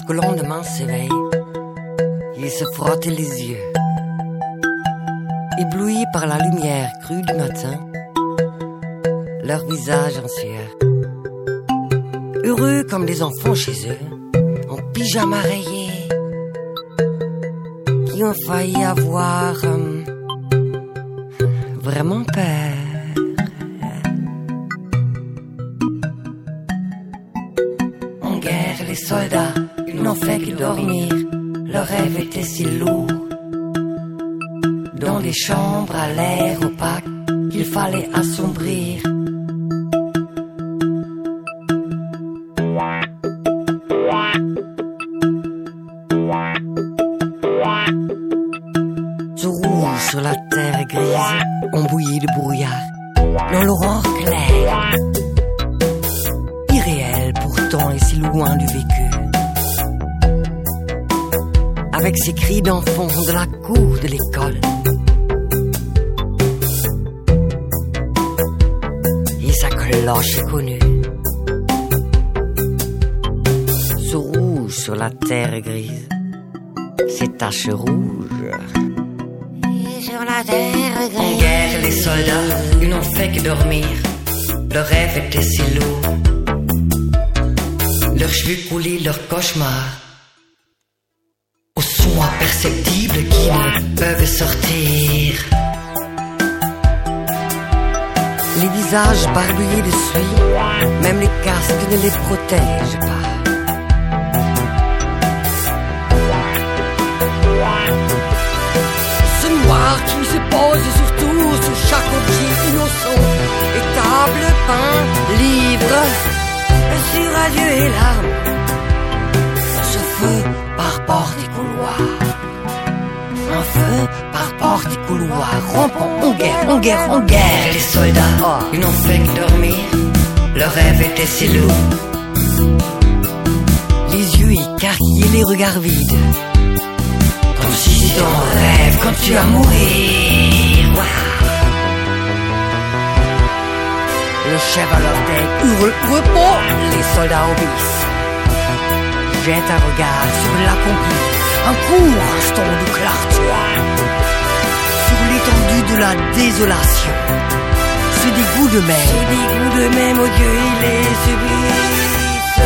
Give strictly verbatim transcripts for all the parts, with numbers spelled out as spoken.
jusqu'au lendemain s'éveille. Ils se frottaient les yeux. Éblouis par la lumière crue du matin, leur visage en sueur. Heureux comme des enfants chez eux, en pyjama rayé, qui ont failli avoir euh, vraiment peur. En guerre, les soldats, ils n'ont fait que dormir. Leur rêve était si lourd. Dans des chambres à l'air opaque qu'il fallait assombrir. Ce rouge sur la terre grise, embouillie de brouillard, dans l'aurore claire, irréel pourtant et si loin du vécu. Avec ses cris d'enfants de la cour de l'école, et sa cloche connue. Ce rouge sur la terre grise, ces taches rouges. Et sur la terre grise. En guerre, les soldats, ils n'ont fait que dormir. Leur rêve était si lourd. Leurs cheveux coulaient leurs cauchemars. Aux sons imperceptibles qui ne peuvent sortir. Les visages barbouillés de suie, même les casques ne les protègent pas. Ce noir qui se pose surtout sur chaque objet innocent, et table, pain, livre, sur adieu et larmes. Ce feu par porte et couloir, un feu par porte et couloir, rompant en guerre, en guerre, en guerre. Les soldats, oh, ils n'ont fait que dormir, leur rêve était si lourd. Les yeux écarquillés, les regards vides, comme si c'était un rêve quand tu vas mourir. Wow. Le chef à leur tête hurle repos, les soldats obéissent. Jette un regard sur l'accompli, un court instant de clarté, sur l'étendue de la désolation. Ce dégoût de même, ce dégoût de même, oh Dieu, il les subisse.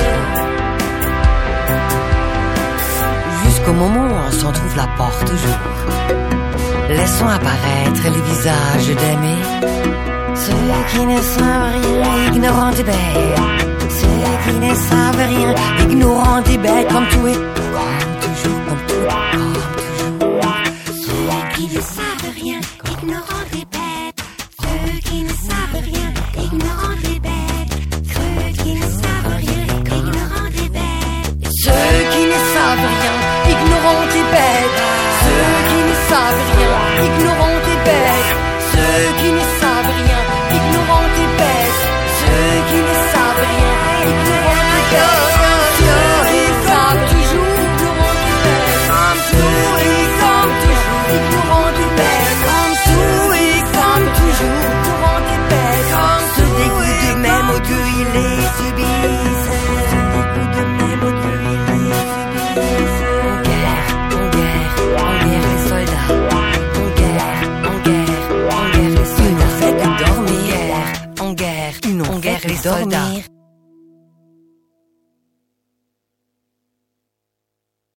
Jusqu'au moment où on s'entr'ouvre la porte jour, laissant apparaître les visages d'aimer. Ceux qui ne savent rien, ignorants et bêtes. Ceux qui ne savent rien, ignorants et bêtes, comme tout est, comme toujours, comme tout, comme toujours. Ceux qui ne savent rien, ignorants et bêtes. Ceux qui ne savent rien, ignorants et bêtes. Ceux qui ne savent rien, ignorants et bêtes. Ceux qui ne savent rien, ignorants et bêtes. Ceux qui ne savent rien, ignorants et bêtes. Ceux qui ne savent rien, ignorants et bêtes. Ceux qui ne savent rien, ignorants et bêtes. Ceux qui savent toujours, ignorants et bêtes. Ceux qui savent toujours, ignorants et bêtes. Ceux qui savent toujours, ignorants et bêtes. Ce dégoût de même, oh Dieu, il les subisse. Ce dégoût de même, oh Dieu, il les subisse. En guerre, en guerre, en guerre, les soldats. En guerre, en guerre, en guerre, les soldats. En guerre, en guerre, les soldats.